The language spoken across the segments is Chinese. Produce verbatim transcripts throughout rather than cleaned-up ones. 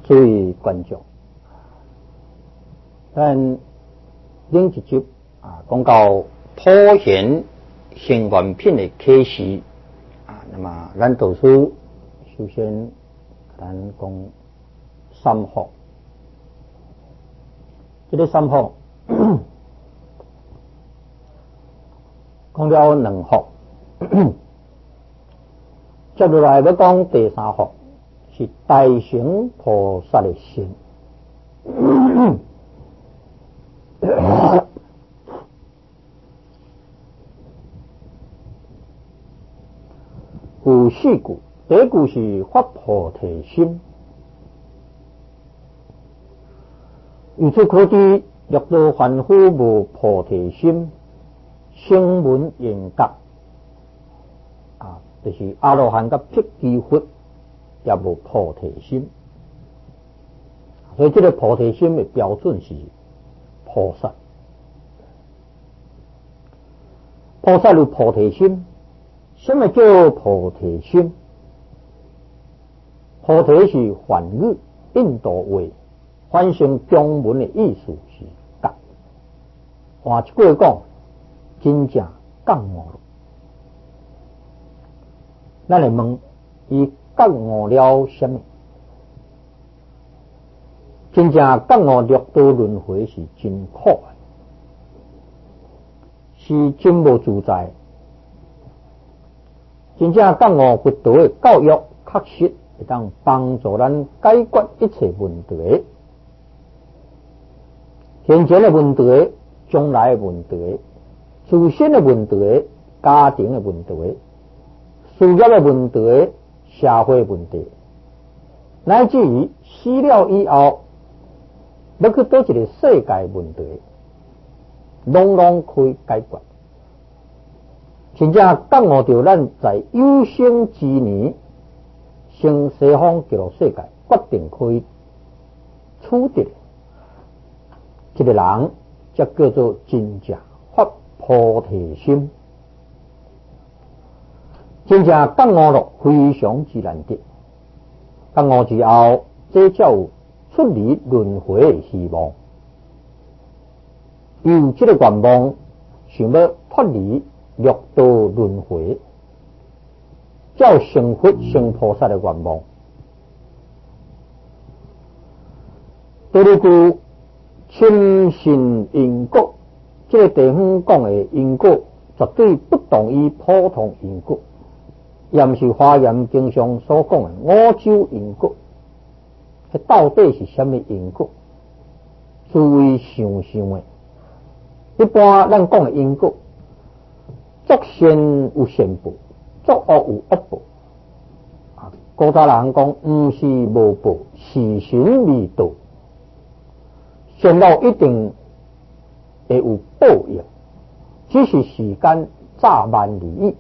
诸位观众，咱另一集啊，讲到普贤行愿品的启示啊，那么咱导师首先咱讲三福，这个三福讲了两福，接落来要讲第三福。是大乘菩萨的心，有四句，第一句是发菩提心，由此可知，若道凡夫无菩提心，声闻缘觉啊，就是阿罗汉甲辟支佛。也无菩提心，所以这个菩提心的标准是菩萨。菩萨有菩提心，什么叫菩提心？菩提是梵语，印度话，翻成中文的意思是觉。换一句讲，真正觉悟了。咱来问伊。觉悟了什么？真正觉悟六道轮回是真苦的，是真无自在。真正觉悟佛道的教育，确实会当帮助咱解决一切问题，现前的问题、将来的问题、自身的问题、家庭的问题、事业的问题。社会问题，乃至于死了以后，要去倒一个世界问题，拢拢可以解决。真正觉悟到咱在有生之年，生西方极乐世界，决定可以处得这个人，才叫做真正发菩提心。真正觉悟了，非常之难得。觉悟之后，这才有出离轮回的希望。有这个愿望，想要脱离六道轮回，才有成佛成菩萨的愿望。第二句，亲信因果，这个地方讲的因果，绝对不同于普通因果。也不是华严经上所讲的五洲因果，这到底是什么因果？诸位想想的，一般咱讲的因果，作善有善报，作恶有恶报。啊，古早人讲，不是无报，是神未到，善恶一定会有报应，只是时间早晚而已。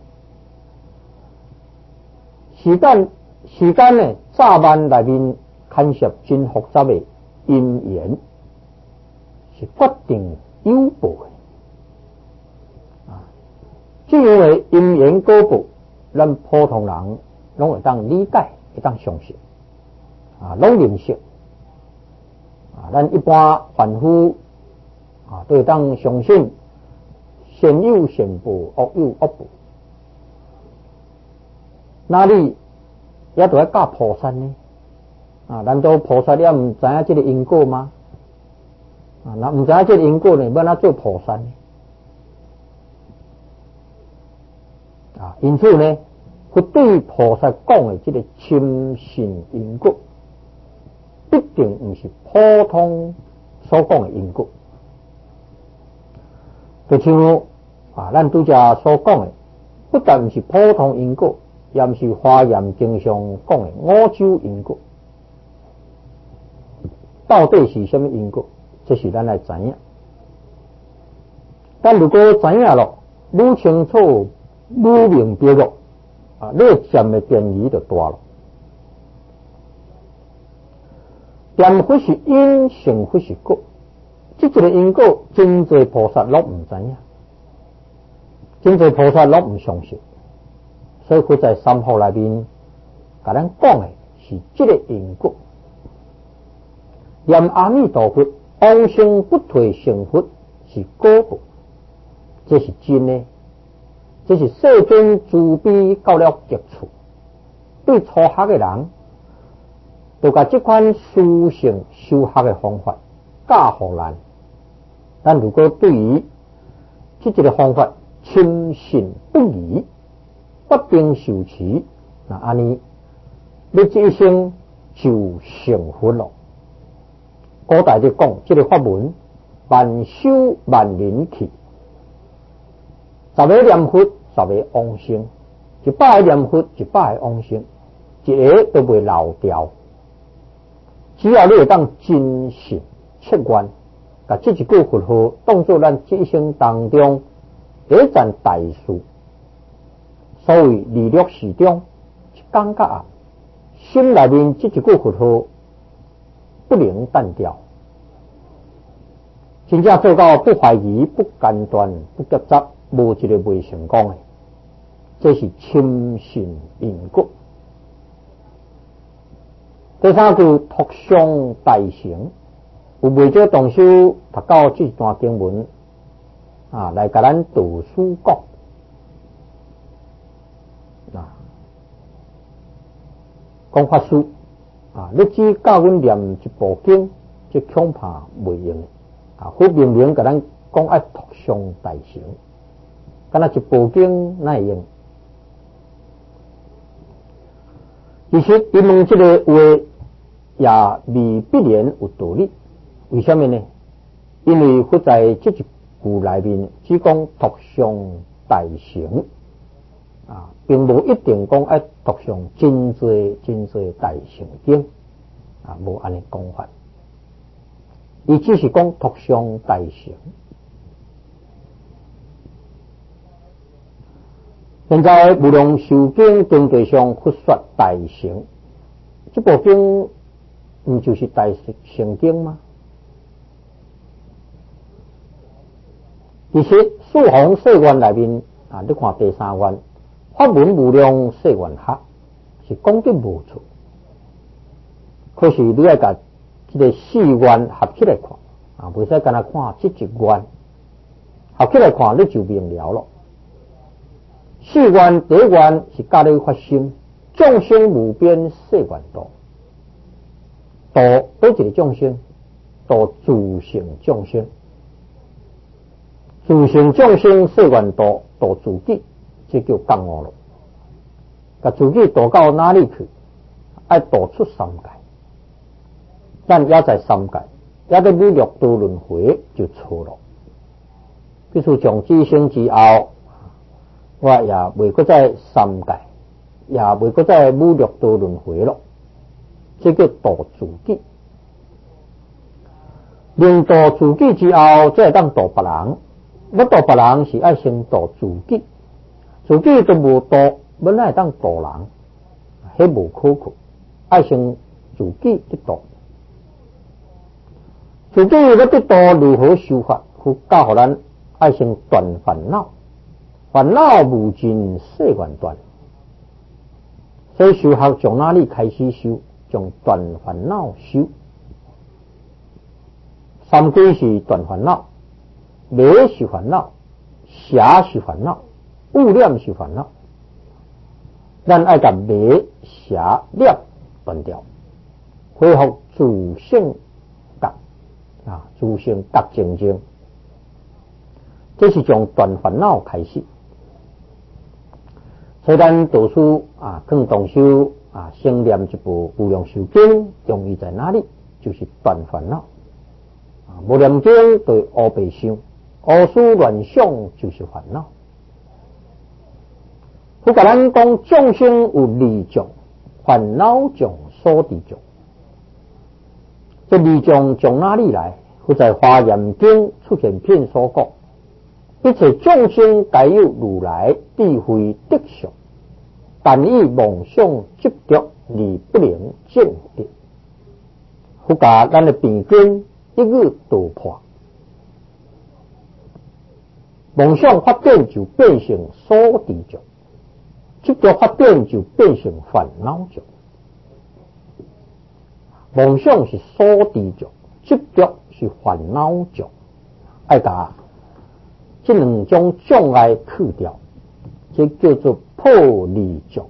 时间时间呢，早晚内面牵涉真复杂的因缘，是决定有报的。啊，这样的因缘果报，咱普通人拢会当理解，会当相信，啊，拢认识。啊，咱一般凡夫啊，都会当相信善有善报，恶有恶报。哪里也都要教菩萨呢？啊，难道菩萨也唔知影这个因果吗？啊，那唔知影这个因果呢，要哪做菩萨呢？啊，因此呢，佛对菩萨讲的这个亲信因果，必定唔是普通所讲的因果。就像啊，咱拄则所讲的，不但唔是普通因果。也不是华严经上讲的五洲因果，到底是什么因果？这是咱来知影。但如果知影了，愈清楚、愈明白了，啊，你占的便宜就大了。念佛是因，成佛是果，这一个因果，真济菩萨拢唔知影，真济菩萨拢唔相信。所以，佢在三福内面，甲咱讲的是这个因果。 念阿弥陀佛，往生不退成佛是果报，这是真的。这是世尊慈悲到了极处，对初学的人，就把这款殊胜修学的方法教予咱。咱如果对于这一个方法深信不疑，不并受持，那安尼，你这一生就成佛了。古代在讲这个法门，万修万人去，十个念佛，十个往生，一百个念佛，一百个往生，一个都袂漏掉。只要你会当真信切愿，把这一句佛号当作咱这一生当中一件大事。所谓利乐事中，感觉啊，心内面这一句佛号不能淡掉，真正做到不怀疑、不间断、不夹杂，无一个未成功的。这是深信因果。第三句托相大成，有未少同修读到这段经文啊，来甲咱导师讲啊，讲法师啊，你只教阮念一部经，这恐怕袂用啊。好明明甲咱讲爱托相大成，敢若一部经哪会用？其实伊问这个话也未必然有道理。为什么呢？因为佛在这一句内面只讲托相大成啊，并无一定讲爱托相真多真多大成经啊，无安尼讲法。伊只是讲托相大成。现在无量寿经经地上佛说大乘，这部经不就是大乘经吗？其实四弘誓愿内面啊，你看第三愿法门无量誓愿合，是讲得无错。可是你要甲这个四愿合起来看啊，袂使干那看这一愿，合起来看你就明了了。四愿第一愿是教你发心，众生无边誓愿度，度倒一个众生，度自性众生，自性众生誓愿度，度自己，这叫降恶了。把自己度到哪里去？爱度出三界，但也在三界，也在五六道轮回就错了。比如从自性之后。我也袂搁在三界，也袂搁在五六道轮回了，这叫度自己。令度自己之后，再当度别人。要度别人是爱先度自己，自己都无度，要来当度人，迄无可靠。爱先自己去度，自己要去度如何修法？佛教予咱爱先断烦恼。烦恼无尽誓愿断，所以修学从哪里开始修？从断烦恼修。三归是断烦恼，迷是烦恼，邪是烦恼，污念是烦恼。咱爱甲迷邪念断掉，恢复自性觉啊，自性觉清净。这是从断烦恼开始。所以咱导师啊，更同修啊，先念一部无量寿经，用意在哪里？就是断烦恼啊。无念经对乌白想，胡思乱想就是烦恼。佛甲咱讲众生有二种，烦恼种、所地种。这二种从哪里来？佛在华严经出现片所讲。一切众生皆有如来智慧德相，但以妄想执着而不能证得。佛教咱的病根一语道破，妄想发展就变成所地种，执着发展就变成烦恼种。 梦想是所知障，执着是烦恼障。爱把这两种障碍去掉，这叫做破离障。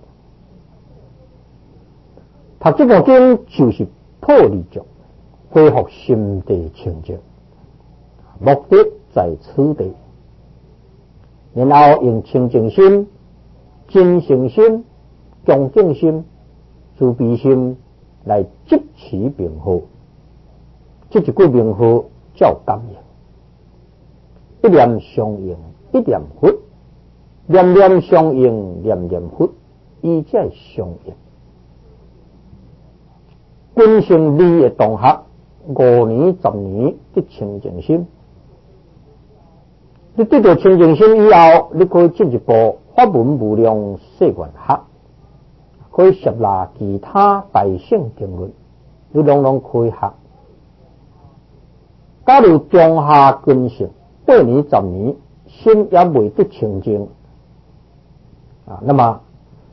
读这部经就是破离障，恢复心地清净，目的在此地。然后用清净心、真诚心、恭敬心、慈悲心来执持名号，这一句名号叫感应。一念相应，一念佛；念念相应，念念佛，伊才相应。君生利的同学，五年、十年的清净心。你得到清净心以后，你可以进一步法门无量世愿学，可以摄纳其他大乘经论，你拢拢可以学。假如中下根性八年、十年，心也未得清净啊，那么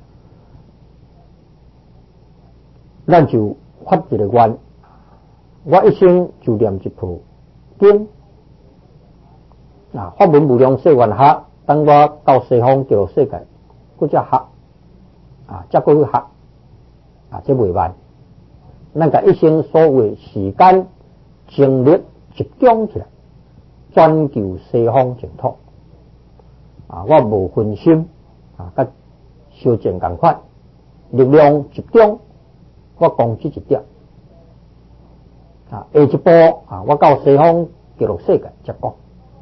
咱就发一个愿，我一生就念一部经。啊，法门无量世愿学，等我到西方极乐世界，佫则学，啊，则佫去学，啊，这袂慢。咱甲一生所有时间、精力集中起来，专求西方净土。啊，我无分心，啊，甲修正共款，力量集中，我讲这一点。啊，下一步啊，我到西方极乐世界则讲。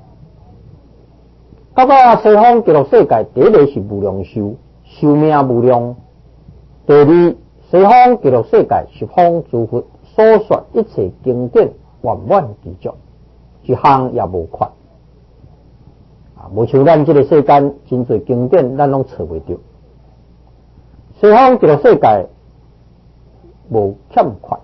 到到西方极乐世界，第一个是无量寿，寿命无量；第二，西方极乐世界十方诸佛所说一切经典，圆满具足，一项也无缺。啊，无像咱这个世间真侪经典，咱拢找袂到。西方极乐世界无欠缺，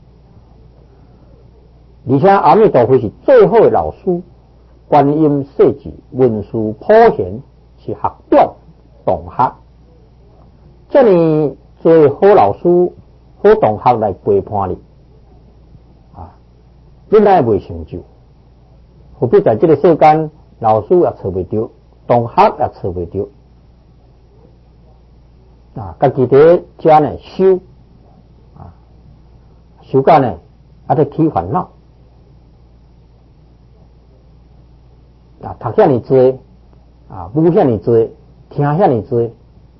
而且阿弥陀佛是最好的老师。观音设置文殊普贤是学长同学，这呢做好老师、好同学来陪伴你啊，你乃未成就，何必在这个世间，老师也找袂到，同学也找袂到啊？家己在家呢修啊，修到呢还得起烦恼。啊，读遐尼多，啊，悟遐尼多，听遐尼多，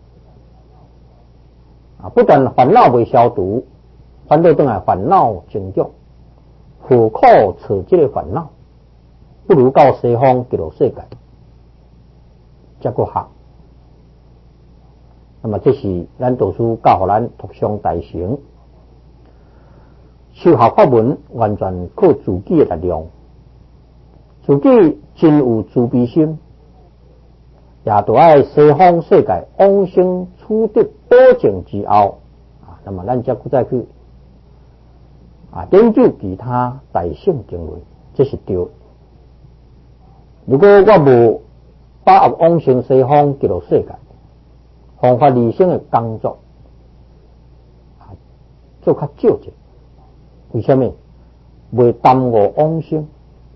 啊，不但烦恼未消除，反倒等来烦恼增长，何苦找这个烦恼？不如到西方极乐世界，才个学。那么这是咱导师教互咱独上大乘，修学法门完全靠自己的力量。自己真有慈悲心，也都爱西方世界往生取得保证之后啊，那么咱才再去啊研究其他大乘经论，这是对。如果我无把握往生西方极乐世界，方法理性的工作啊，做较少者，为什么？袂耽误往生。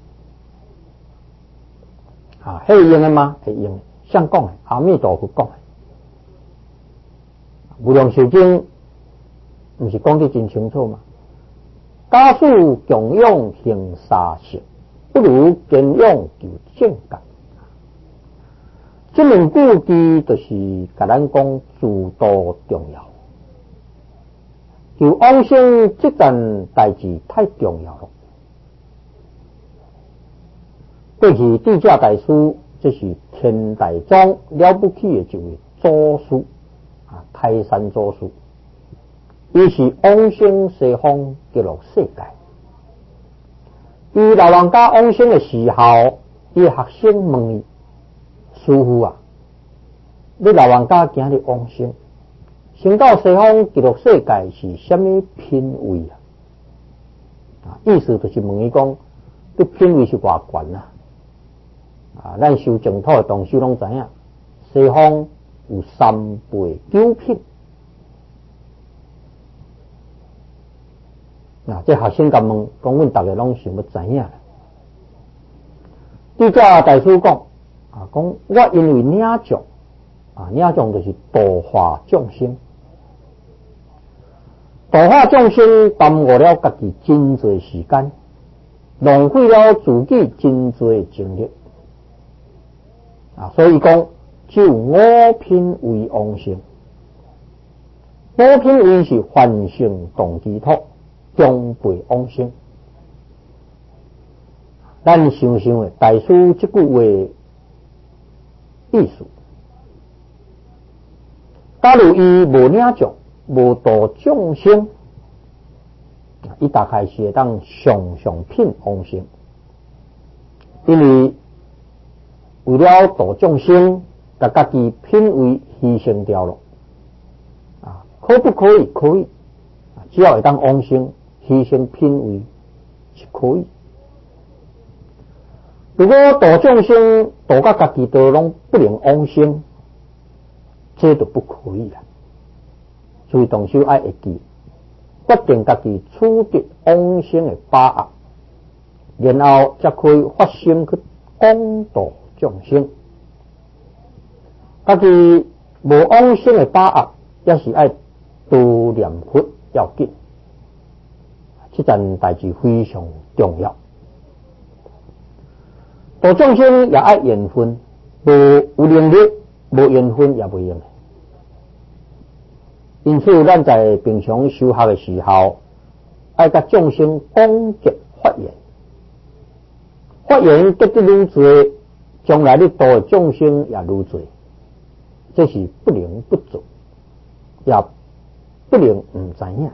啊，会用的吗？会用的。像讲的，阿弥陀佛讲的，无量寿经，不是讲得真清楚吗？家属强勇行杀性，不如坚勇求正觉。这两句句就是甲咱讲诸多重要，就往生这件代志太重要了。过去地价大师，这是天台宗了不起的一位祖师啊，泰山祖师，伊是往生西方极乐世界。伊老人家往生的时候，伊学生问伊：师父啊，你老人家今日往生，升到西方极乐世界是什么品位啊？啊，意思就是问伊讲，这品位是偌悬啊？啊，咱修净土的同修拢知影，西方有三倍九品， 啊，这学生甲问，讲阮大家拢想要知影啦。对这大师讲啊，讲我因为领奖啊，领奖就是度化众生，度化众生耽误了家己真侪时间，浪费了自己真侪精力啊，所以讲就五品为往生。五品为是凡圣动机土，中辈往生。咱想想诶，大师这句话意思，假如伊无领奖，无度众生，伊大概是会当上上品往生，因为为了度众生，把家己品位牺牲掉了。啊，可不可以？可以，只要会当往生，牺牲品位是可以。如果度众生度到家己都拢不能往生，这就不可以了。所以同修爱会记，决定家己处得往生的把握，然后才可以发心去广度众生。家己无往生的把握，也是爱多念佛要紧。这件代志非常重要。度众生也爱缘分，无有能力，无缘分也不用。因此，咱在平常修学的时候，爱甲众生广结法缘，法缘结得愈多，将来你度的众生也愈多，这是不能不做，也不能唔知影。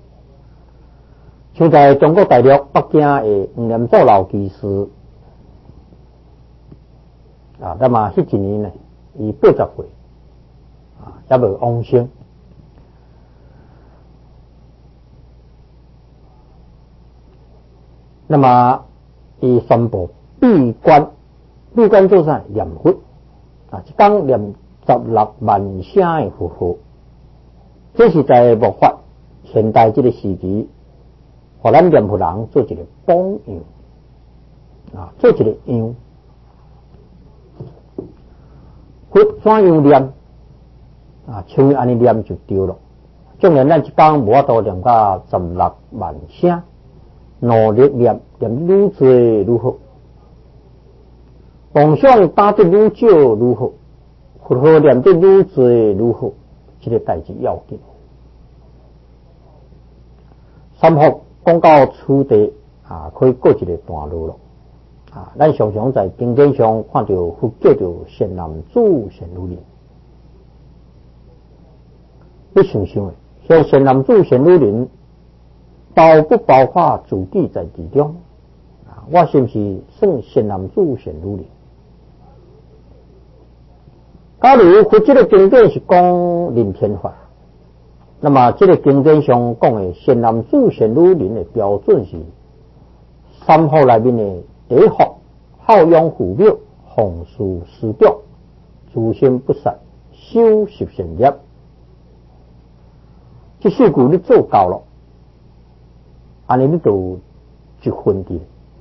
像在中国大陆北京的黄念祖老居士啊，那么迄一年呢，伊八十岁啊，也无往生。那么伊宣布闭关，闭关做啥？念佛啊，一天念十六万声的佛号。这是在末法现代这个时期，互咱念佛人做一个榜样啊，做一个样。佛怎样念啊？像安尼念就对了。纵然咱一天无法度念到十六万声，努力念念愈多愈好，妄想打得愈少愈好，佛号念得愈多愈好，这个代志要紧。三福讲到此地啊，可以过一个段落了。啊，咱常常在经典上看到佛叫做善男子、善女人。你想想诶，像善男子、善女人，包不包括自己在其中？啊，我是不是算善男子、善女人？假如佛这个经典是讲人天法，那么这个经典上讲的善男子、善女人的标准是三福内面的。第一福，好养父母，奉事师长，诸心不杀，修十善业。这四句你做到了，安尼你就一分的。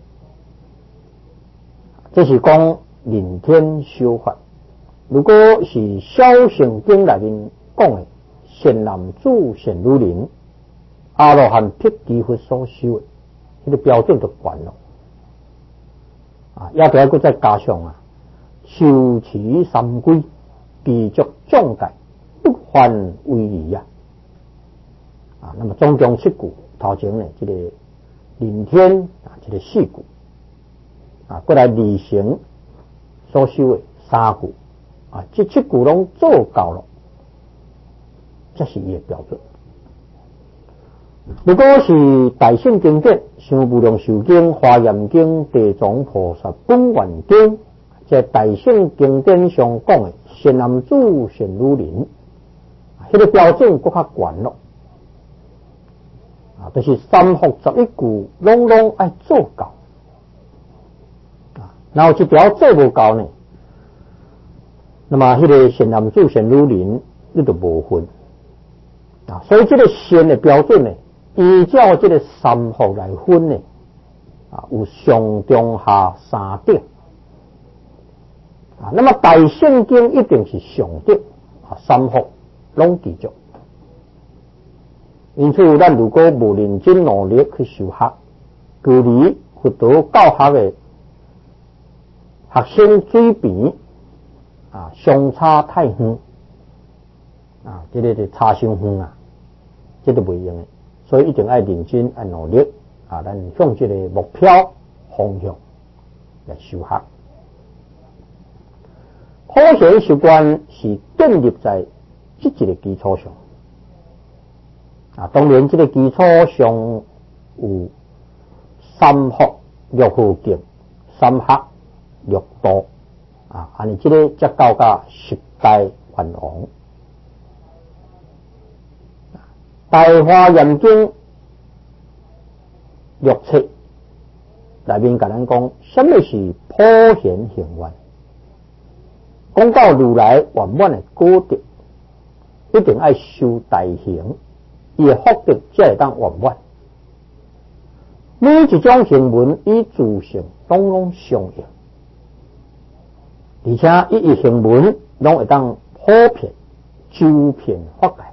这是讲人天修法。如果是小乘经内面讲的善男子、善女人，阿罗汉辟支佛所修的，这个标准就悬了。啊，也得要再加上啊，修持三规，避足障碍，不犯威仪啊。啊，那么总共七句，头前呢，这个人天啊，这个四句啊，过来二乘所修的三句啊，这七句拢做到了，这是伊的标准。如果是大乘经典，像《无量寿经》《华严经》《地藏菩萨本愿经》，在大乘经典上讲的善男子、善女人，迄个标准更较悬咯。啊，就是三福十一句，拢拢爱做到。啊，然后一条做无到呢，那么迄个善男子、善女人，你就无分。啊，所以这个善的标准呢， 依照这个三福来分呢，啊，有上中下三等。啊，那么大圣经一定是上等，啊，三福拢记住。因此，咱如果无认真努力去修学，距离佛道教学的学生水平啊相差太远，啊，这个就差伤远啊，这个袂用的。所以一定要认真要努力啊，咱向这个目标方向来修学。普贤习惯是建立在这一个基础上。啊，当然，这个基础上有三福六好敬、三学六道啊，安尼这个才到达十大愿王。大华严经六册内面甲咱讲，什么是普贤行愿？讲到如来圆满的果德，一定要修大行。伊的福德才会当圆满。每一种行文与自性拢拢相应，而且伊的行文拢会当普遍、周遍法界。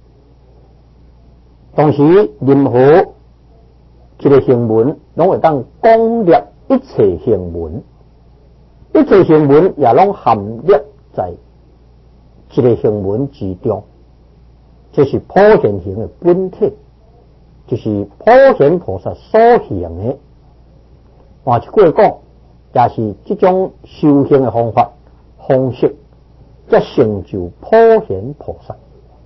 同时，任何一个行文拢会当广列一切行文，一切行文也拢含列在一个行文之中。这是普贤行的本体，就是普贤菩萨所行的。换一句话讲，也是这种修行的方法方式，才成就普贤菩萨。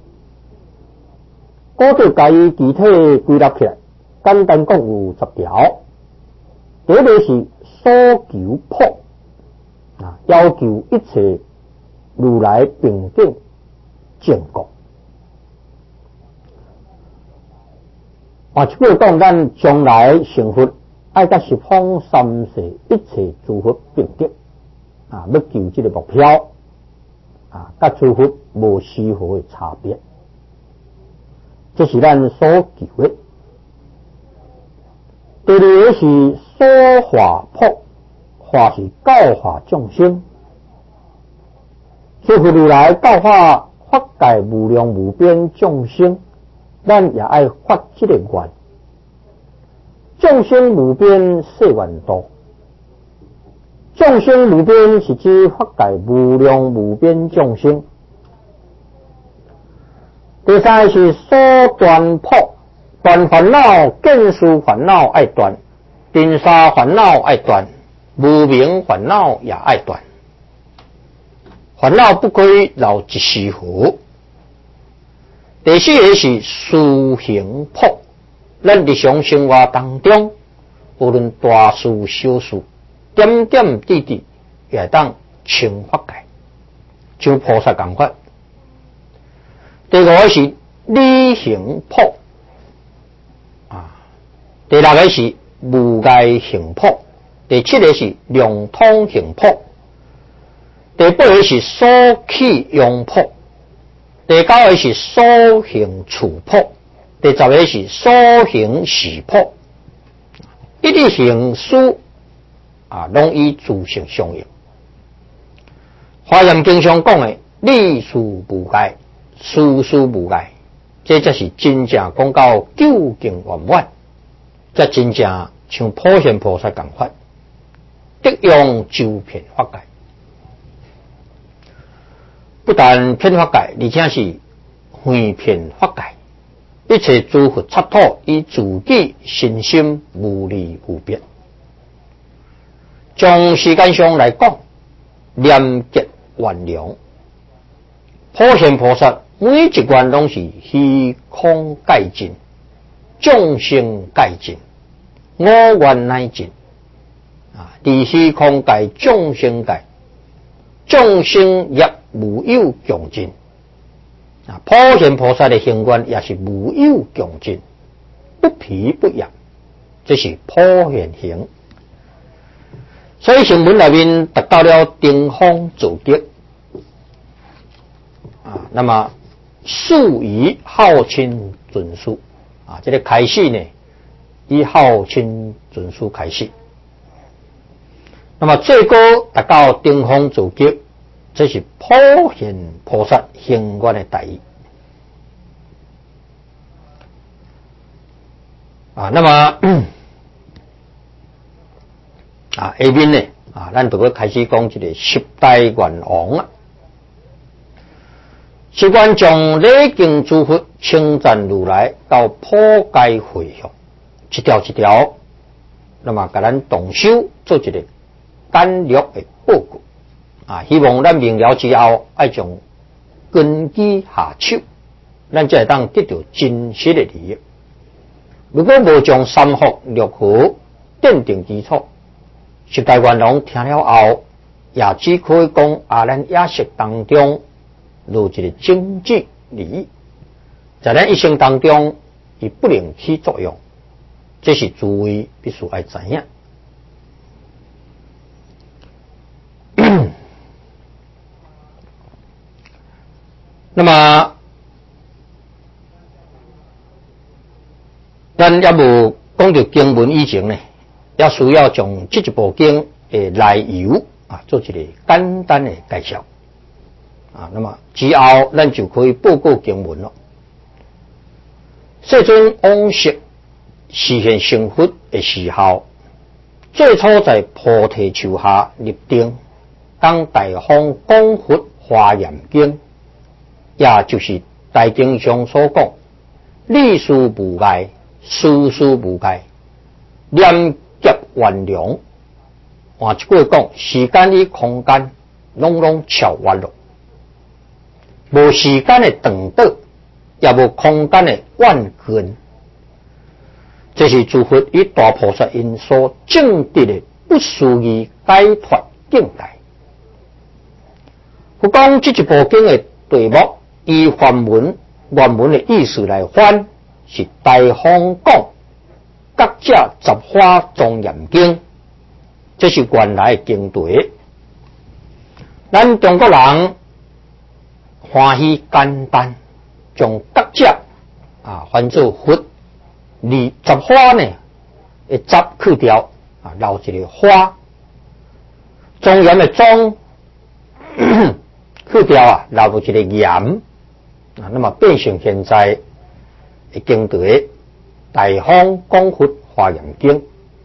我对家己具体归纳起来，简单讲有十条。第一个是所求普啊，要求一切如来平等正觉。换一句讲，咱将来成佛，爱甲十方三世一切诸佛平等啊，要求这个目标啊，甲诸佛无丝毫的差别，这是咱所求的。第二个是说法普，法是教化众生，说佛如来教化法界无量无边众生。咱也爱发这个愿，众生无边誓愿度，众生无边是指法界无量无边众生。第三是所断普，断烦恼、见思烦恼爱断，尘沙烦恼爱断，无明烦恼也爱断，烦恼不可以留一丝毫。第四个是施行普，咱日常生活当中，无论大事小事，点点滴滴也当成法界，像菩萨同法。第五个是理行普啊，第六个是无碍行普，第七个是量通行普，第八个是所起用普。第九个是所行处普，第十个是所行事普，一切行事啊，拢与自性相应。华严经上讲的理事无碍，事事无碍，这才是真正讲到究竟圆满，才真正像普贤菩萨同法，得用周遍法界。不但遍法界，而且是遍遍法界，一切诸佛刹土以自己身心无离无别。从时间上来讲，廉洁圆良，普贤菩萨每一愿拢是虚空界尽，众生界尽，我愿乃尽啊！离虚空界、众生界，众生也无有穷尽啊！普贤菩萨的行愿也是无有穷尽，不疲不厌，这是普贤行。所以行文内面达到了顶峰造极啊，那么数以号称准数啊， 啊，这个开始呢，以好亲准书开始。那么最高达到顶峰造极，这是普贤菩萨行愿的大意。啊，那么啊下面呢啊，咱就要开始讲这个十大愿王啊。是愿将礼敬诸佛、称赞如来到普界回向，一条一条，那么给咱动手做一个简略的报告啊。希望咱明了之后，爱将根基下手，咱才会当得到真实的利益。如果无将三福六合奠定基础，十大愿王听了后，也只可以讲啊，咱野食当中落一个经济利益，在咱一生当中，伊不能起作用，这是诸位必须要知影。那么，咱也无讲到经文以前呢，也需要将这一部经的来由啊，做一个简单的介绍。啊，那么之后咱就可以报告经文了。世尊往昔实现成佛的时候，最初在菩提树下立定，当大方讲佛华严经，也就是大经上所讲，理事无碍，事事无碍，念劫圆融。换一句讲，时间与空间拢拢超越了。无时间的长短，也无空间的远近，这是诸佛与大菩萨因所证得的不思议解脱境界。我讲这一部经的题目，以梵文原文的意思来翻，是大方讲各者十花庄严经，这是原来的经题。咱中国人欢喜简单，将各者啊翻做佛，而十花呢，会十去掉啊，留一个花。庄严的庄去掉啊，留一个严啊，那么变成现在的经题大方讲佛华严经。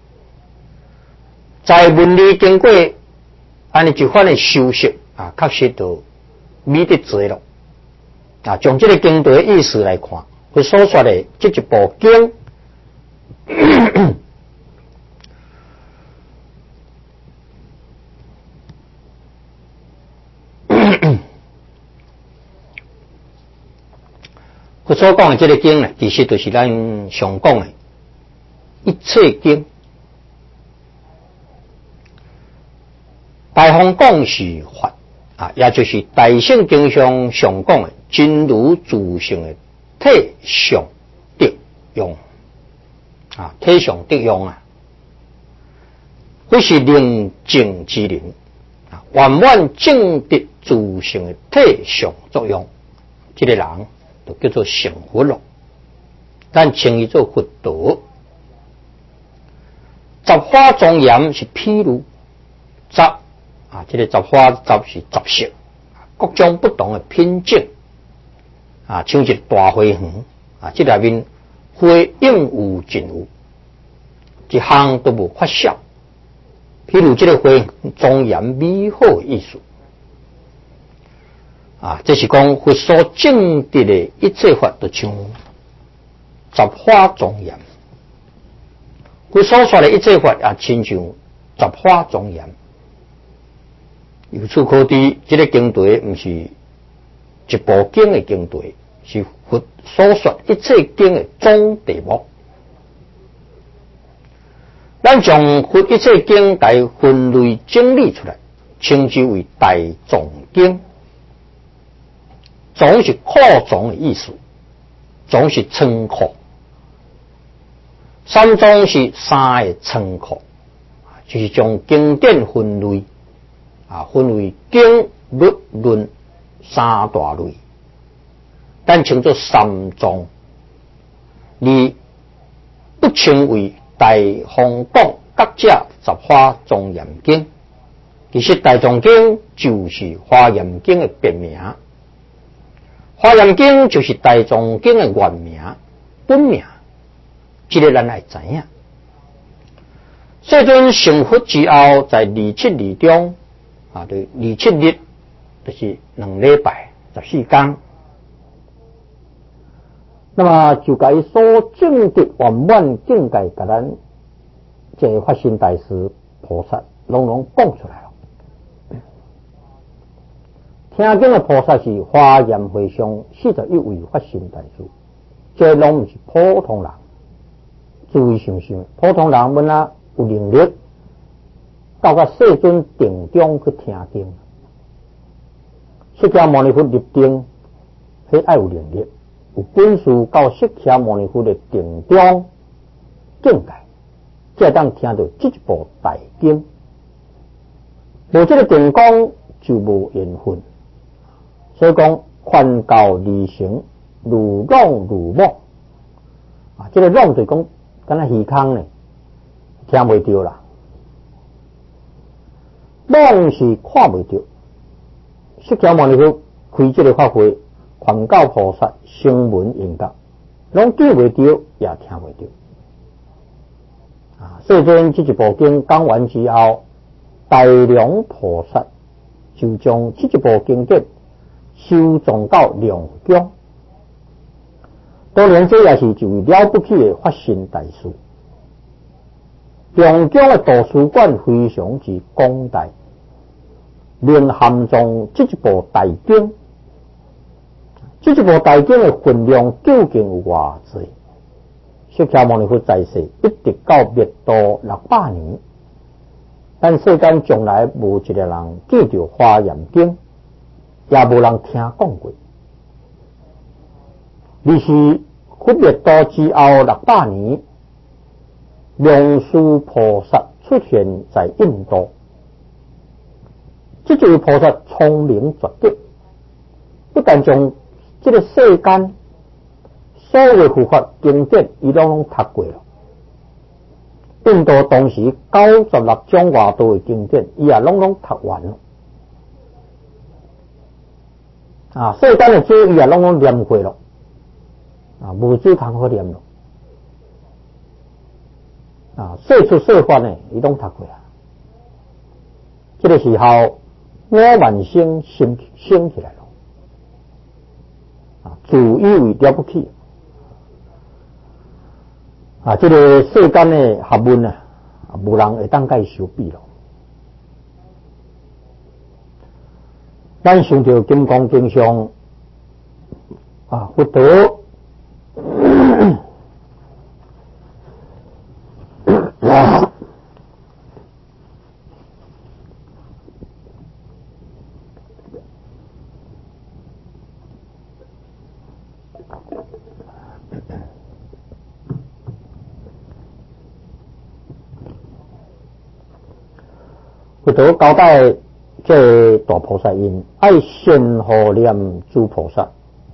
在文理经过安尼一番的修饰啊，确实就美得多了啊！从这个经题的意思来看，佢所说的这一部经，佢所讲的这个经呢，其实就是咱常讲的一切经。大方讲是法啊，也就是大圣经上常讲的真如自性的体相得用啊，体相得用啊，或是宁静之人啊，完完证得自性的体相作用，这个人就叫做成佛了。咱称伊做佛道。十花庄严是譬如十。啊，这个十花十是十色，各种不同的品种啊，像一个大花园啊，这里面花应有尽有，一项都无缺少。譬如这个花庄严美好的意思啊，这是讲佛所证得的一切法，就像十花庄严。佛所说的一切法也亲像十花庄严。由此可知，这个经题不是一部经的经题，是佛所说一切经的总题目。咱将佛一切经来分类整理出来，称之为大总经。总是扩总的意思，总是称扩。三总是三个称扩，就是将经典分类。啊，分为经、律、论三大类，咱称作三宗。 而不称为大方广觉者十花庄严经。其实大藏经就是华严经的别名，华严经就是大藏经的原名、本名，这个咱爱知影。世尊成佛之后，在二七日中啊，对二七日就是两礼拜十四天，那么就甲伊所证得圆满境界，甲咱这个法身大师菩萨拢拢讲出来了。听经的菩萨是华严会上四十一位法身大师，这拢毋是普通人。注意想想，普通人本来有能力到个世尊定中去听经，释迦牟尼佛入定，迄爱有能力，有本事到释迦牟尼佛的定中境界，才当听到这一部大经。无这个定功就无缘分。所以讲，劝教而成，如浪如梦啊！这个浪就是讲，敢若鱼空呢，听袂到啦。梦是看袂到。释迦牟尼佛开这个法会，劝教菩萨声闻缘觉，拢见袂到，也听袂到。啊！世尊这一部经讲完之后，大量菩萨就将这一部经典修藏到量中，当然这也是一位了不起的法身大师。量中的图书馆非常之广大，能含藏这一部大经，这一部大经的分量究竟有偌济？释迦牟尼佛在世一直到灭度六百年，但世间从来无一个人记住华严经。也无人听讲过，你是佛灭度之后六百年，龙树菩萨出现在印度。这位菩萨聪明绝顶，不但将这个世间所有佛法经典，伊拢拢读过了。印度当时九十六种外道的经典，伊也拢拢读完了。啊，世间的书伊也拢拢念过了，啊，无书通好念了，啊，世出世法呢，伊拢读过啊。这个时候，我万星升升起来了，啊，自以为了不起，啊，这个世间的学问啊，无人会当甲伊相比了。咱想到金刚经上啊，佛陀啊，佛陀交代这大菩萨因爱先护念诸菩萨，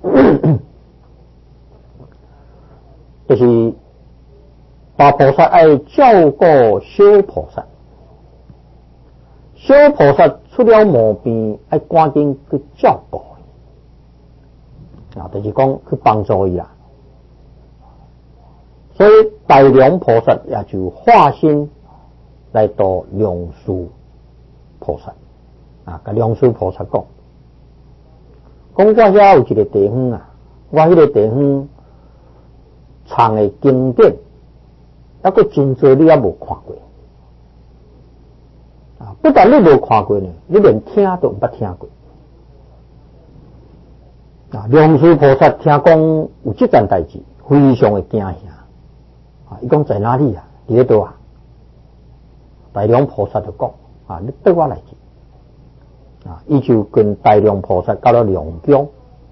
就是大菩萨爱照顾小菩萨，小菩萨出了毛病，爱赶紧去照顾，啊，就是讲去帮助伊啦。所以大量菩萨也就化身来到龙树菩萨。啊，甲龙树菩萨讲，讲我遐有一个地方啊，我迄个地方藏的经典，还佫真多你也无看过。啊，不但你无看过呢，你连听都毋捌听过。啊，龙树菩萨听讲有这件代志，非常的惊吓。啊，伊讲在哪里啊？伫咧倒啊？大量菩萨就讲啊，你对我来讲。啊，伊就跟大量菩萨到了量中，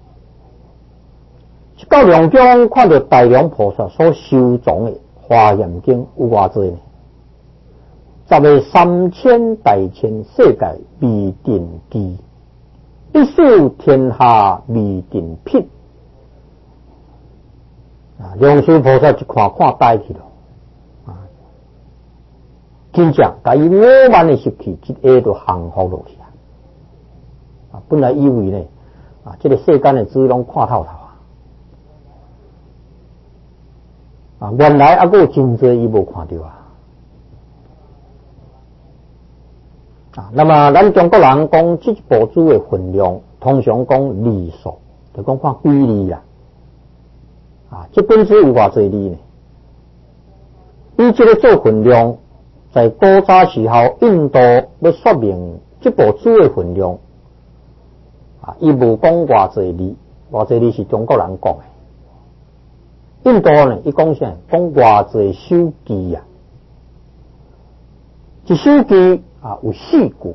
到量中看到大量菩萨所修藏的华严经有偌济呢？十个三千大千世界未定记，一数天下未定品。 啊，龙树菩萨一看看呆去了，啊，真正甲伊五万的习气，一下就降服落去啊！啊，本来以为呢，啊，这个世间的事拢看透透啊，啊，原来还有真多伊无看到啊！啊，那么咱中国人讲这部书的分量，通常讲字数，就讲看几字啊。啊，这本书有偌济字呢？以这个做分量，在古早时候，印度要说明这部书的分量，啊，伊无讲偌济字，偌济字是中国人讲的。印度呢，伊讲啥？讲偌济首句啊，一首句啊有四句，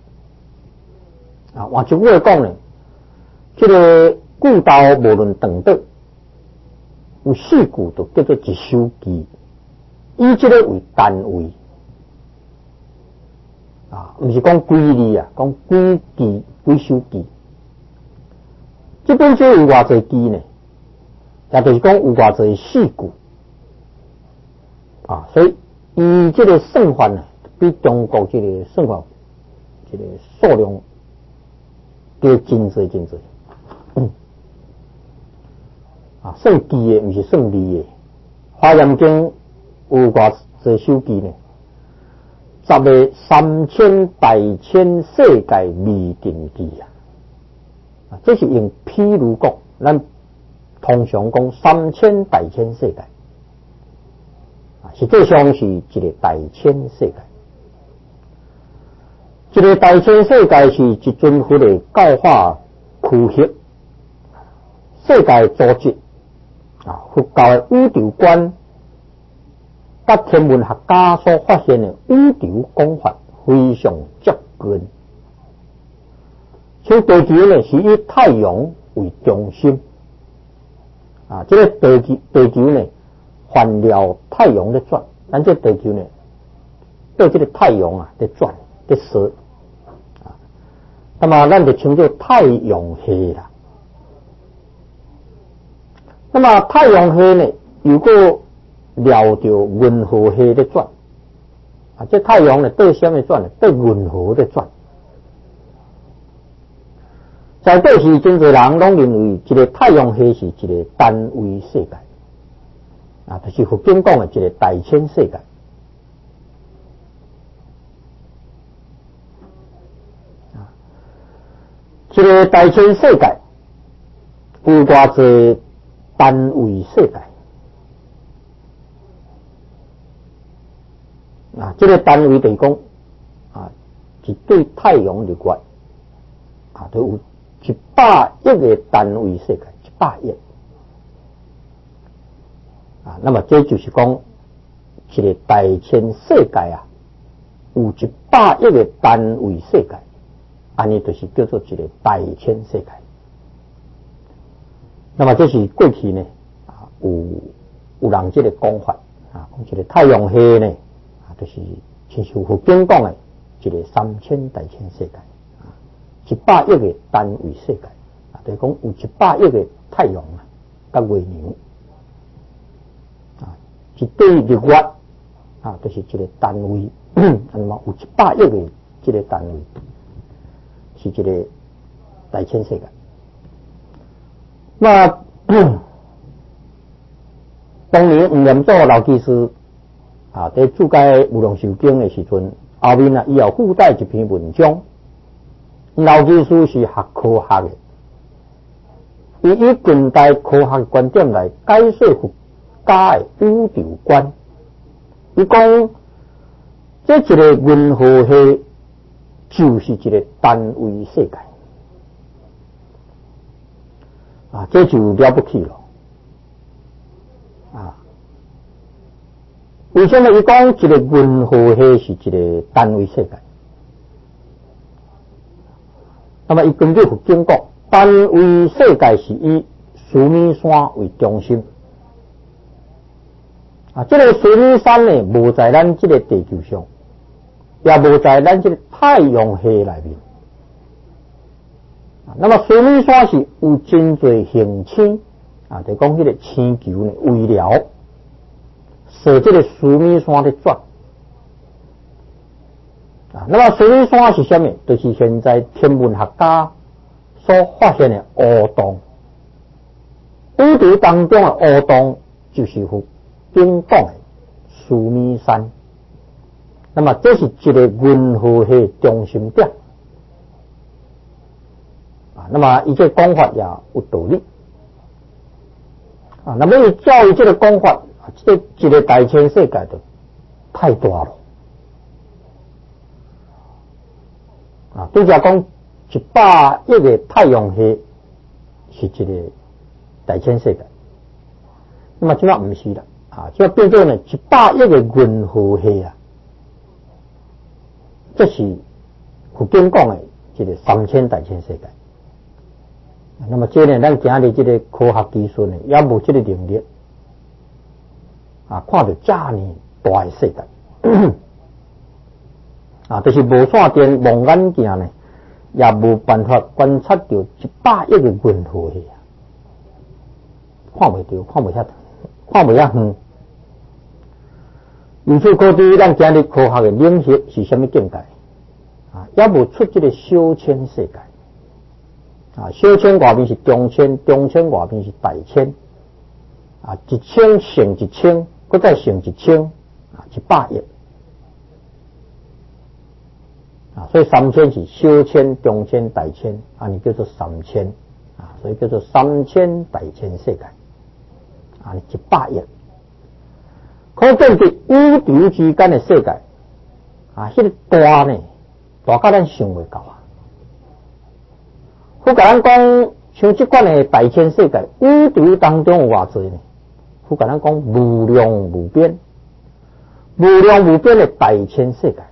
啊，换一句话讲呢，这个句道无论长短。有四句就叫做一首句，以这个为单位啊，不是讲几字啊，讲几句几首句。这本书有偌济句呢？也就是讲有偌济四句啊，所以以这个算法呢，比中国这个算法这个数量多真多真多。嗯啊，算字的不是算字的，华严经有偌济首句呢？十个三千大千世界未定句啊！啊，这是用譬如讲，咱通常讲三千大千世界啊，实际上是一个大千世界。这个大千世界是一尊佛的教化区域，世界组织。啊，佛教的宇宙观，甲天文学家所发现的宇宙讲法非常接近。所以地球呢是以太阳为中心，啊，这个地球地球呢环绕太阳在转，咱这地球呢对这个太阳啊在转在蛇，啊，那么咱就称作太阳系啦。那么太阳系呢，如果绕着银河系在转，啊，这太阳呢对什么转呢？对银河在转。在过去真侪人拢认为，这个太阳系是一个单位世界，啊，就是佛经讲的一个大千世界。啊，这个大千世界有偌济单位世界啊，这个单位就是讲啊，一对太阳日月啊，都有一百亿个单位世界，一百亿啊。那么这就是讲，一个大千世界啊，有一百亿个单位世界，安尼就是叫做一个大千世界。那么这是过去呢啊，有有人这个讲法啊，讲这个太阳系呢啊，就是亲像佛经讲的一个三千大千世界啊，一百亿个单位世界啊，就是讲有一百亿个太阳啊，甲月亮啊，一对日月啊，就是一个单位，那么有一百亿个这个单位是一个大千世界。那当年吴念祖老居士啊，在注解《无量寿经》的时阵，后面啊，伊有附带一篇文章。老居士是学科学的，伊以近代科学观点来解说佛家的宇宙观。伊讲，这一个银河系就是一个单位世界。啊，这就了不起了啊！为什么伊讲一个银河系是一个单位世界？那么伊根据佛经讲，单位世界是以须弥山为中心啊。这个须弥山呢，无在咱这个地球上，也无在咱这个太阳系内面。那么须弥山是有真侪行星啊，就讲迄个星球呢，为了说这个须弥山的转啊，那么须弥山是什么？就是现在天文学家所发现的乌洞。宇宙当中的乌洞就是福建讲的须弥山。那么这是一个银河系中心点啊。那么伊这讲法也有道理啊。那么伊照伊这个讲法，这一个大千世界就太大了啊。对讲讲一百亿个太阳系是一个大千世界，那么即摆唔是啦啊，即摆变做呢一百亿个银河系啊。这是福建讲的这个三千大千世界。那么这呢，咱今日这个科学技术呢，也无这个能力啊，看到这呢大的世界啊，就是无线电望远镜呢，也无办法观察到一百亿个银河系啊，看袂到，看袂遐，看袂遐远。由此可知，咱今日科学的领域是什么境界啊？也无出这个小千世界啊，小千外面是中千，中千外面是大千啊，一千乘一千，搁再乘一千啊，一百亿啊，所以三千是小千、中千、大千啊，你叫做三千啊，所以叫做三千大千世界啊，一百亿。可见伫宇宙之间的世界啊，迄、那个大呢，大到咱想袂到啊。我甲咱讲，像即款的大千世界，宇宙当中有偌济呢？我甲咱讲无量无边、无量无边的大千世界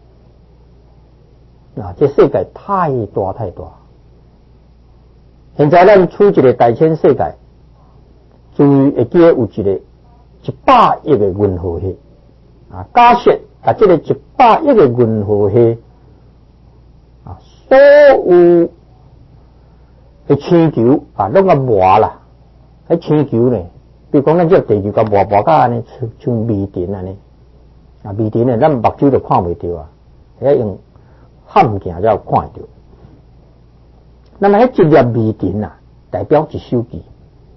啊！这世界太大太大。现在咱处一个大千世界，注意会记得有一个。一百亿个银河系啊！假设啊，这个一百亿个银河系啊，所有的星球啊，拢个磨啦。喺星球呢，比如讲咱这地球个磨磨甲安尼，像微尘安尼啊，微尘呢，咱目睭就看袂到啊，要用汉镜才有看得到。那么迄一粒微尘啊，代表一手机。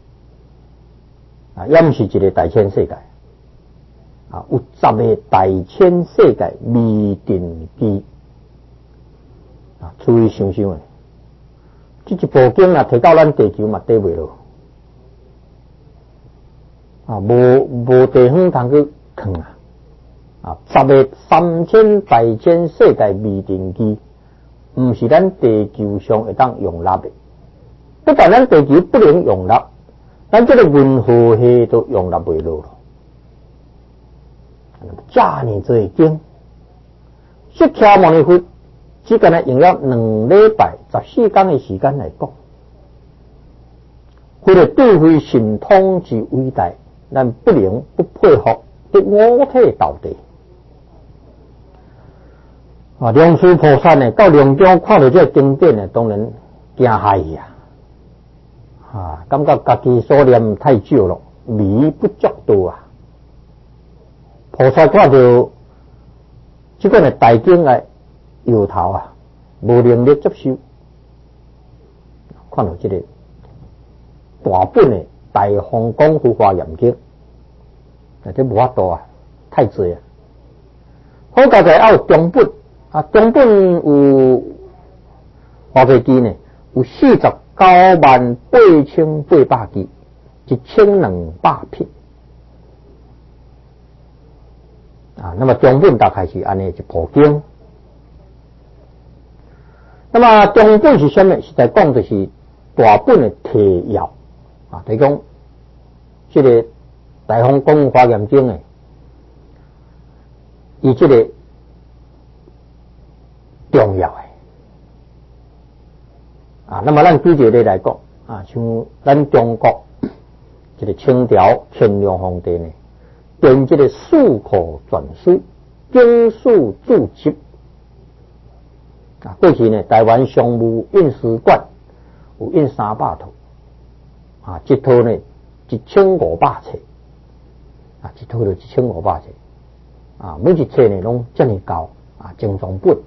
啊，也毋是一个大千世界啊，有十个大千世界微尘机啊，注意想想诶，这一部经啊，摕到咱地球嘛，缀袂落啊，无无地方通去藏啊啊，十个三千大千世界微尘机，毋是咱地球上会当容纳的，不但咱地球不能容纳。咱这个银河系都容纳袂落了，遮尔多经，释迦牟尼佛只干来用了两礼拜十四天的时间来讲，为了智慧神通之伟大，咱不能不配合的五体投地啊！龙树菩萨呢，到龙中看到这经典呢，当然惊骇呀。啊，感觉家己所念太少了，微不足道啊！菩萨看到这个呢大经来摇头啊，无能力接受。看到这个大本的大方功夫华严经，啊，这无法度啊，太济啊！好佳在还有中本啊，中本有偌济字呢？有四十。九万八千八百字，一千两百篇啊。那么中本大概是安尼一部经。那么中本是什么？是在讲就是大本的提要啊，就是讲这个大方讲华严经的，以这个重要的。啊，那么咱举一个例来讲啊，像咱中国这个清朝乾隆皇帝呢，编这个四库全书、经书注集啊，过去呢，台湾商务印书馆有印三百套啊，一套呢一千五百册，啊，一套就一千五百册，啊，每一册呢拢这么高，啊，精装本，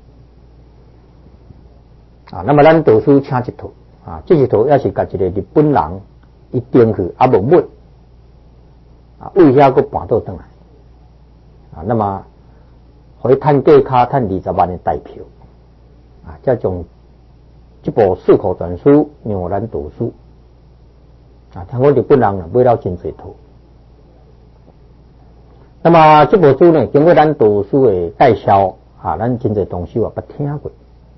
啊，那么咱读书请一套，啊，这一套也是甲一个日本人伊订去，啊无买，啊，为遐佫搬倒转来，啊，那么可以趁价卡趁二十万的代票，啊，再将这部四库全书让我咱读书，啊，听讲日本人买了真侪套。那么这部书呢，经过咱读书的介绍，啊，咱真侪东西也捌听过，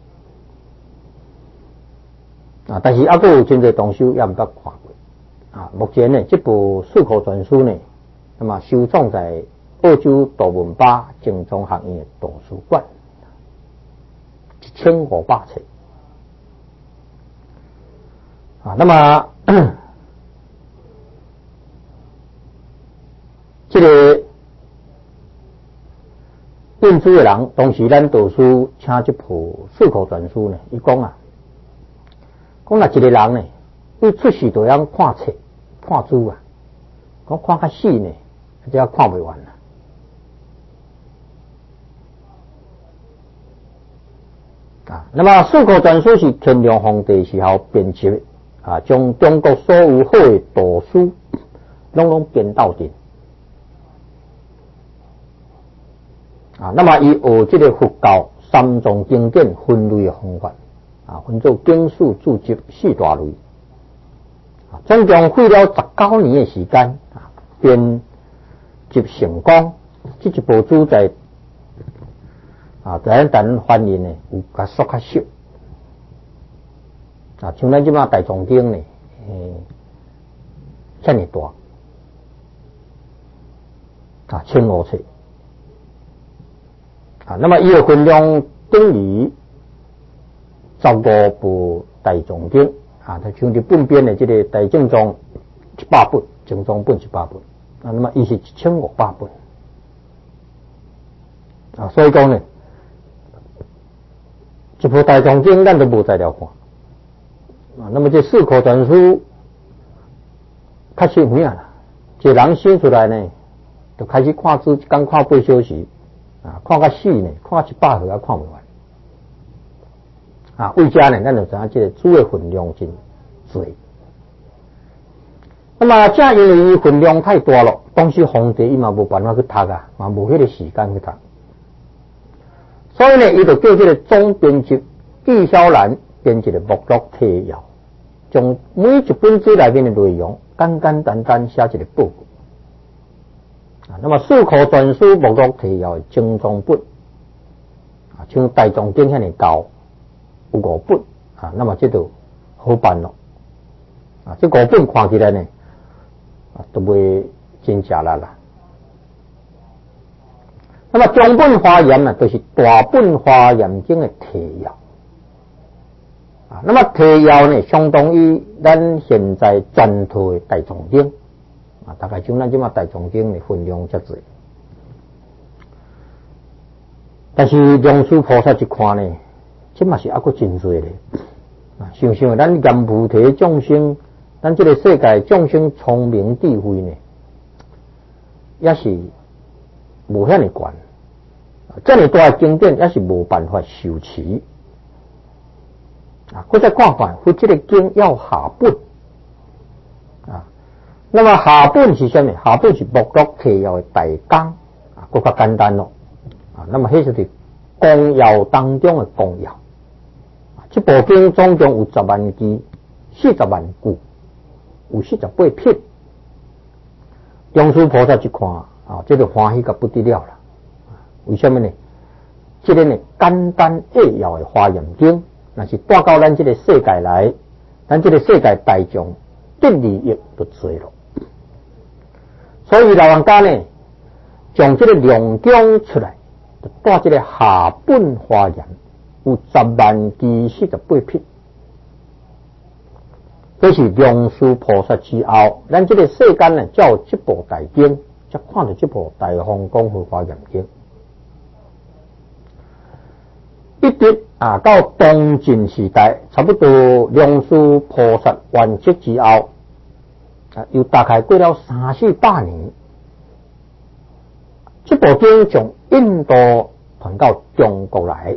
啊，但是还佫有真侪东西也毋捌看过，啊，目前呢，这部四库全书呢，那么收藏在澳洲杜文巴精装学院的图书馆，一千五百册。啊，那么这个印书的人，当时咱读书请这部四库全书呢，伊讲啊，讲若一个人呢，伊出世就要看册、看书啊，讲看较死呢，这要看不完啦。啊，那么四库全书是乾隆皇帝时候编辑的。啊，将中国所有好的图书拢拢编到定。啊，那么伊学这个佛教三藏经典分类的方法，啊，分做经书注集四大类。啊，总共费了十九年的时间，啊，编辑成功。这一部书在啊，在咱翻译呢有较缩较小。啊，像咱即马大藏经呢，诶，遮尔大，啊，千五册，啊，那么伊的分量等于十五部大藏经，啊，它像日本编的这个大正藏一百本，正藏本一百本，啊，那么伊是一千五百本，啊，所以讲呢，一部大藏经咱都无材料看。啊，那么这四库全书较实有影啦，一个人写出来呢，就开始看书，一天看八小时，啊，看到死呢，看一百回也看不完。啊，为家呢，咱就知影这个书的分量真多。那么正因为伊分量太大了，当时皇帝伊嘛无办法去读啊，嘛无迄个时间去读，所以呢，伊就叫这个总编辑纪晓岚编辑的目录提要，将每一本书内面的内容简简单单写一个报告。啊，那么四库全书目录提要的精装本，啊，像大藏经遐尼厚，有五本，啊，那么这就好办咯。啊，这五本看起来呢，啊，都袂真吃力啦。那么中本华严呢，就是大本华严经的提要。啊，那么提要呢，相当于咱现在全套的大藏经，啊，大概像咱即马大藏经的分量遮济。但是龙树菩萨一看呢，这嘛是还佫真济咧。啊，想想咱阎浮提众生，咱这个世界众生聪明智慧呢，也是无遐尼悬。这么大的经典也是无办法受持。啊，我再看看，或这个经要下本啊。那么下本是什么？下本是目录提要的大纲啊，更较简单咯啊。那么迄就是公要当中的公要。啊，这部经总共有十万字，四十万句，有四十八篇。龙树菩萨一看啊，这个欢喜个不得了了。为什么呢？这个呢，简单扼要的华严经。那是带到咱这个世界来，咱这个世界大众得利益就多了。所以老人家呢，将这个量经出来，就带这个下本华严，有十万字四十八篇。这是龙树菩萨之后，咱这个世间呢，才有这部大经，才看到这部大方广佛华严经。一直啊，到东晋时代，差不多龙树菩萨完结之后， 啊，又大概过了三四百年，这部经从印度传到中国来。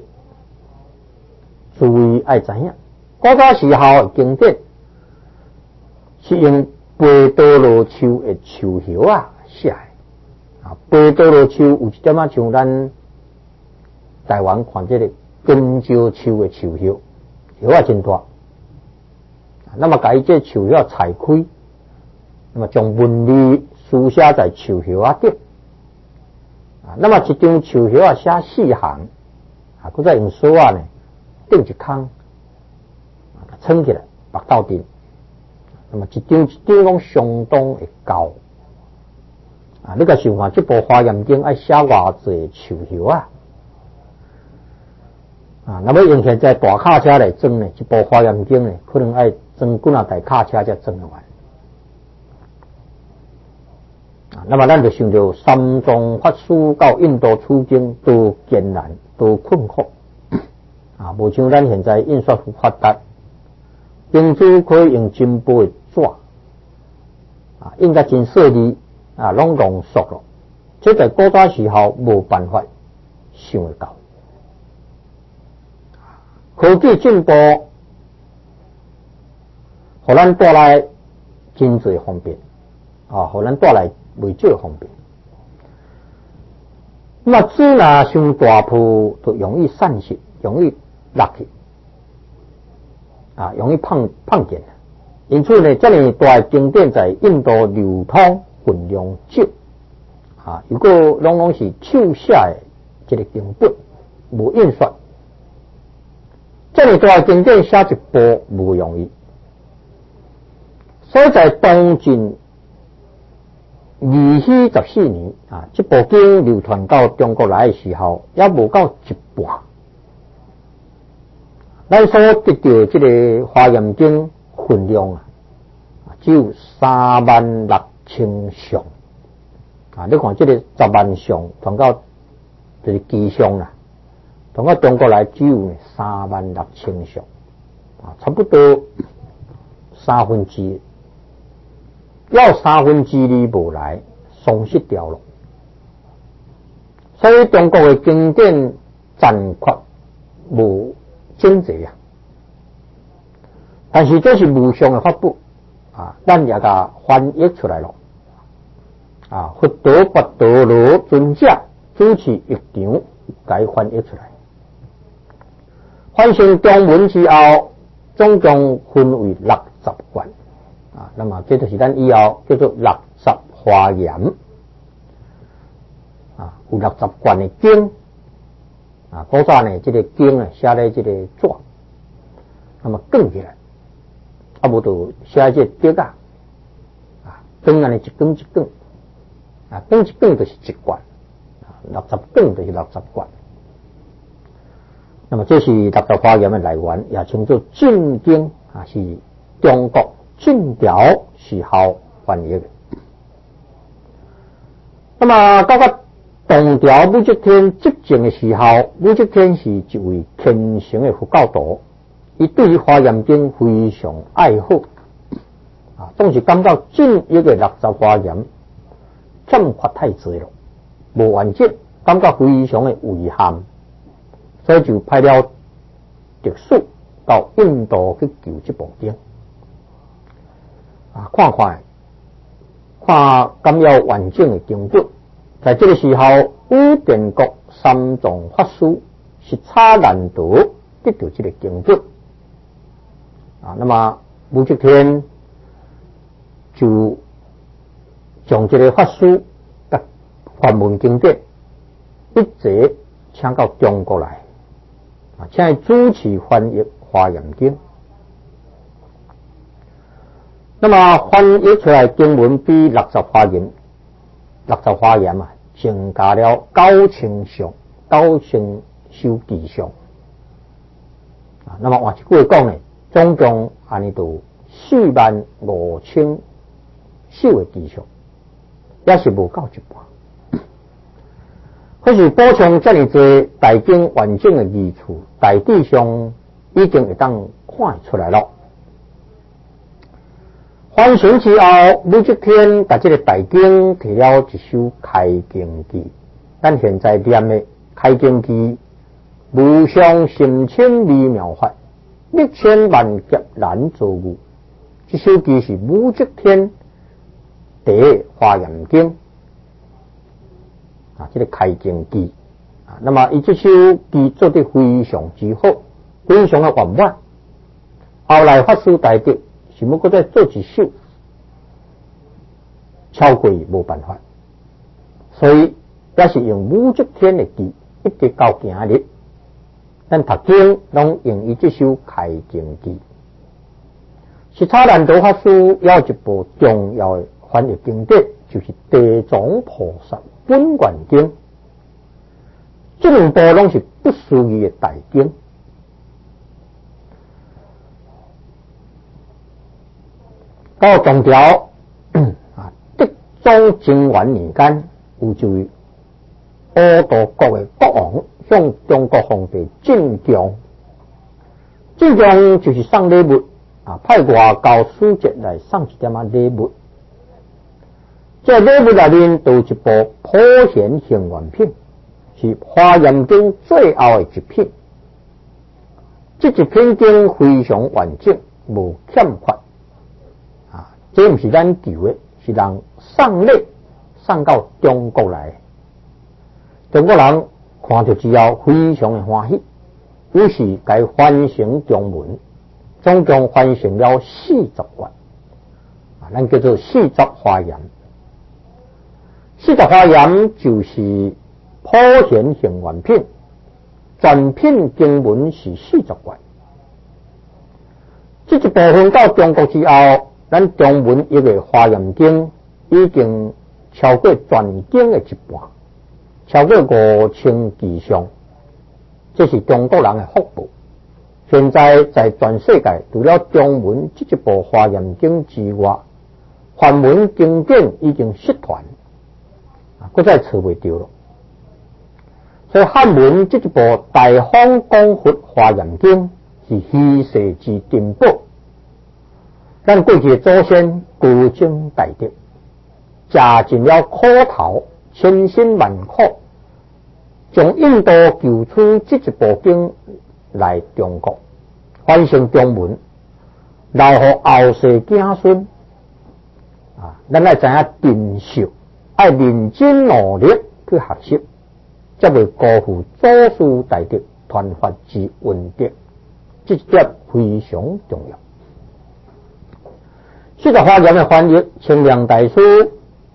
注意爱知影，古早时候的经典是用贝多罗树的树叶啊写的。啊，贝多罗树有一点仔像咱台湾看这个根蕉树的树叶，叶啊真大。那么，把伊这树叶裁开，那么将文字书写在树叶啊顶。啊，那么一张树叶啊写四行，啊，佮再用锁啊呢钉一空，啊，撑起来，绑到顶。那么一张一张讲相当会高。啊，你个想看这部《华严经》爱写偌济树叶啊？啊，那么用现在大卡车来装呢，这部《华严经》呢，可能爱装几啊台卡车才装得完。啊，那么咱就想到三藏法师到印度取经多艰难，多困苦。啊，无像咱现在印刷术发达，经书可以用真薄的纸，啊，印甲真细腻。啊，拢浓缩了，这在古早时候无办法想得到。科技进步，互咱带来真侪方便，啊，互咱带来未少方便。那么纸若伤大铺，就容易散失，容易落去，啊，容易碰碰见。因此呢，这么大经典在印度流通。分量少啊！如果拢拢是手写的这个经本，无印刷，这么大经典写一部无容易。所以在东晋二四十四年啊，这部经流传到中国来的时候，也无到一半。咱所得到这个华严经分量啊，只有三万六。千相啊！你看这个十万相传到就是基相啦，传到中国来只有三万六千相啊，差不多三分之一，要三分之二无来，丧失掉了。所以中国的经典残缺无精济啊，但是这是无上的法宝。啊，咱也甲翻译出来了。啊，佛陀跋陀罗尊者主持一场，甲翻译出来。翻成中文之后，总共分为六十卷。啊，那么这就是咱以后叫做六十华严。啊，有六十卷的经。啊，古早呢，这个经呢写在这个纸，那么卷起来。啊，无就写这笔啊，啊，卷安尼一卷一卷，啊，卷一卷就是一卷，啊，六十卷就是六十卷。那么这是六十华严的来源，也称作晋经，啊，是中国晋朝时候翻译的。那么到个唐朝武则天执政的时候，武则天是一位虔诚的佛教徒。伊对于华严经非常爱好，啊，总是感到晋一个六十华严欠缺太多了，无完整，感到非常的遗憾，所以就派了特使到印度去求这部经，啊，看看，看敢要完整的经本。在这个时候，武定国三藏法师是差难得得到这个经本。啊，那么武则天就将这个法师甲法门经典一直请到中国来，啊，请主持翻译华严经。那么翻译出来经文比六十华严，六十华严啊，增加了九千相，九千首记相。啊，那么换一句话讲呢？总共安尼都四万五千首的记录，也是无够一半。可是补充这么多大经完整的字词，大体上已经会当看出来了。 完成之后，武则天把这个大经提了一首开经记。咱现在念的开经记，无上甚深微妙法，历千万劫难遭遇。这首记是武则天第一华严经啊，这个开经记啊。那么，伊这首记做得非常之好，非常的圆满。后来法师大德想要搁再做一首，超过无办法，所以也是用武则天的记，一直到今日，咱读经拢用伊这首开经记。释迦难陀法师有一部重要的翻译经典，就是《地藏菩萨本愿经》，这两部拢是不思议的大经。到唐朝啊，德宗贞元年间，有一位阿道国的国王向中国皇帝进贡，进贡就是送礼物啊，派外交使节来送一点啊礼物。这礼物内面有一部普贤行愿品，是华严经最后的一品。这一篇经非常完整，无欠缺。这不是咱求的，是人送礼送到中国来。中国人看到之后非常的欢喜，于是该翻成中文，总共翻成了四十卷，啊，咱叫做四十华严。四十华严就是普贤行愿品，全品经文是四十卷。这一部分到中国之后，咱中文一个华严经已经超过全经的一半，超过五千以上，这是中国人的福报。现在在全世界除了中文这一部华严经之外，梵文经典已经失传，啊，搁再找袂到了。所以汉文这一部大方广佛华严经是稀世之珍宝。咱过去的祖先高僧大德，加尽了苦头，千辛万苦，从印度求出这一部经来中国，翻成中文，留予后世子孙。啊，咱要知影珍惜，要认真努力去学习，才袂辜负祖师大德传法之恩德，这一点非常重要。四十华严的翻译，清凉大师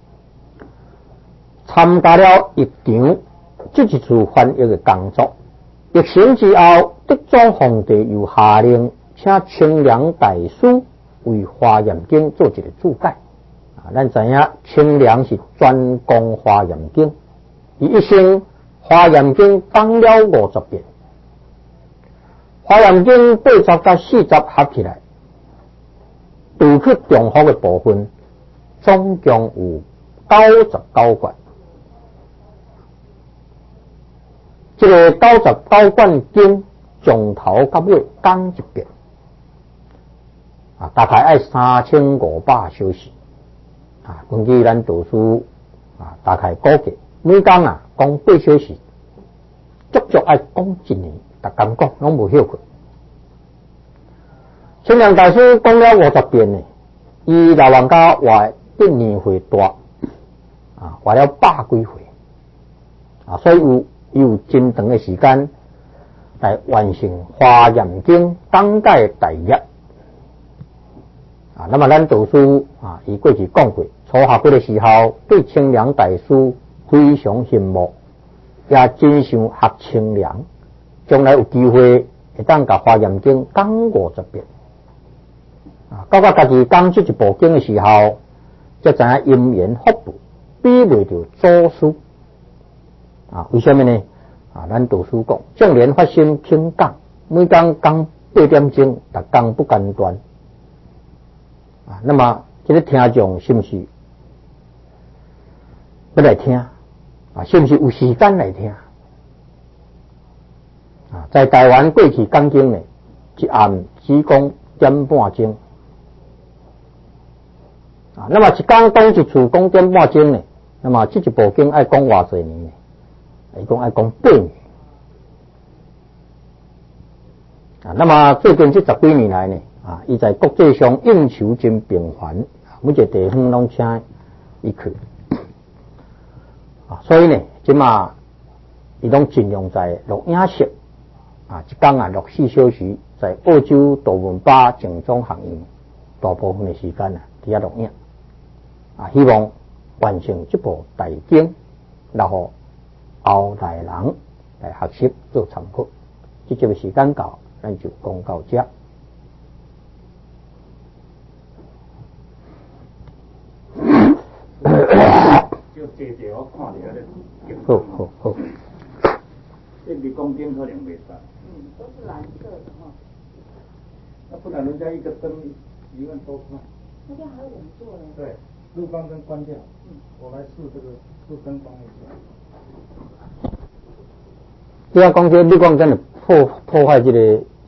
参加了一场这一次翻译的工作。译成之后，德宗皇帝又下令请清凉大师为华严经做一个注解。啊，咱知影清凉是专攻华严经，伊一生华严经讲了五十遍，华严经八十甲四十合起来。除去重复的部分，总共有九十九卷。这个九十九卷经从头到尾讲一遍，啊，大概要三千五百小时。啊，根据咱导师啊，大概估计每天啊讲八小时，足足要讲一年，逐工讲拢无休困。清凉大师讲了五十遍呢，伊老人家活一年岁大，啊，活了百几岁，啊，所以有有真长的时间来完成华严经讲解大业。啊，那么咱导师啊，伊过去讲过，初学过的时候对清凉大师非常羡慕，也真想学清凉，将来有机会会当甲华严经讲五十遍。啊，到我家己讲这一部经的时候，才知影因缘福报比袂着祖师。啊，为什么呢？啊，咱导师讲，众莲发心听讲，每天讲八点钟，逐工不间断。啊，那么这个听众是不是要来听？啊，是不是有时间来听？啊，在台湾过去讲经呢，一暗只讲点半钟。 啊，那么一讲讲一次讲点半钟呢，那么这一部经爱讲偌侪年呢？伊讲爱讲八年。啊，那么最近这十几年来呢，啊，伊在国际上应酬真频繁，每一个地方拢请伊去。啊，所以呢，即嘛伊拢尽量在录影室，啊，一天啊录四小时，在澳洲杜文巴正宗学院大部分的时间啊，伫遐录影，啊，希望完成这部大经，然后后代人来学习做参考。这节的时间到，咱就讲到这。 就谢谢我看着咧。 好好好。 这比公斤可能袂使。 嗯，都是蓝色的哈。 那不然人家一个灯一万多块。 那边还有人做呢。 对，路光灯关掉。嗯，我来试这个路灯光一下。 你要讲这绿光灯的破破坏这个